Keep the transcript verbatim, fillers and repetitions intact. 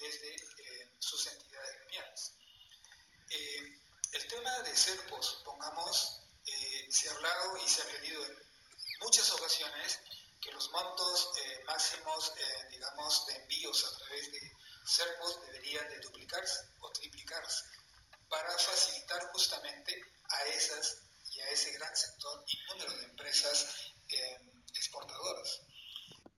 desde eh, sus entidades gremiales. Eh, el tema de CERPOS, pongamos, eh, se ha hablado y se ha pedido en muchas ocasiones que los montos eh, máximos, eh, digamos, de envíos a través de CERPOS deberían de duplicarse o triplicarse para facilitar justamente a esas y a ese gran sector y número de empresas eh, exportadoras.